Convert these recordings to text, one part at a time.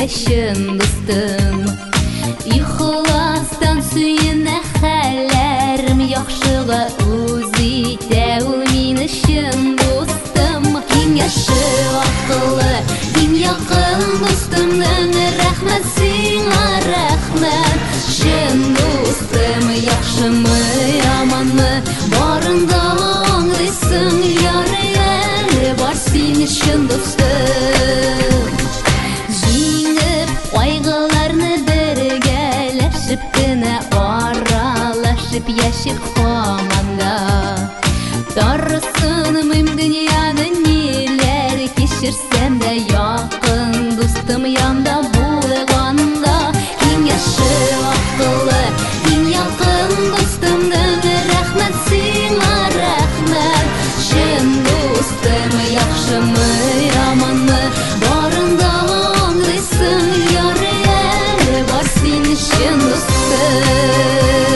şın dostum. İxlastan suyuna xəllərim yaxşığa uzitə mini şın dostum. Kim yaşı akıllı, kim yakın dostumdan rəhmət sina rəhmət. Şın dostum yaxşımı yamanmı barında anlısın yarı yarı var seni şın dostum. Жеңіп қайғыларны біргелешіп кіне аралашып яшіп қаманда. Тарысыным дүнияны нелер кешірсем де яқын достым янда болғанда. Ким яшы ақылы, ким яқын достымдан рәхмәт сиңа рәхмәт. Шын достым яқшымы яманмы барында анлыйсың яры әрі бар сені шын достым.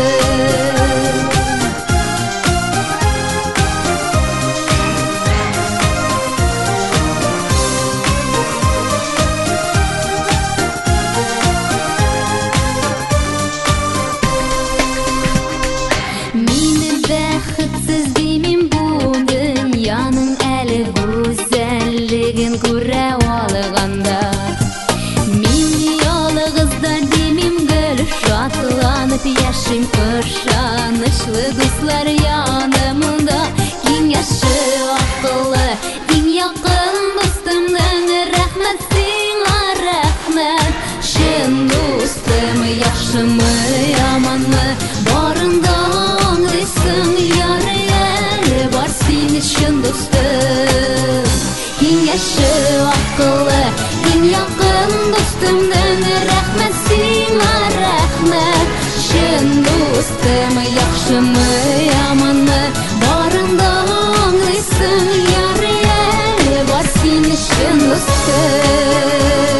Мені бәхетсіз деймін бұл дүнияның әлі güzelligin күрә алғанда. Мен ялгызда деймін гүл шатланып яшим ышанычлы дуслар янымда. Ким яшы акыллы, ким якын достымдан рәхмәт сиңа рәхмәт. Шын достым яхшымы яманмы барында анлыйсың яры әрі бар сені шын достым. Ким яшы акыллы, ким якын достымдан рәхмәт сиңа рәхмәт. Шын достым яхшымы яманмы барында анлыйсың яры әрі бар сені шын достым.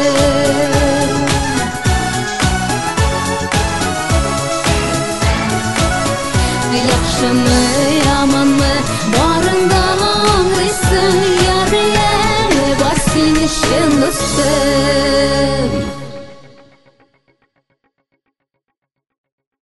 Яхшымы яманмы барында анлыйсың яры әрі бар сені шын достым.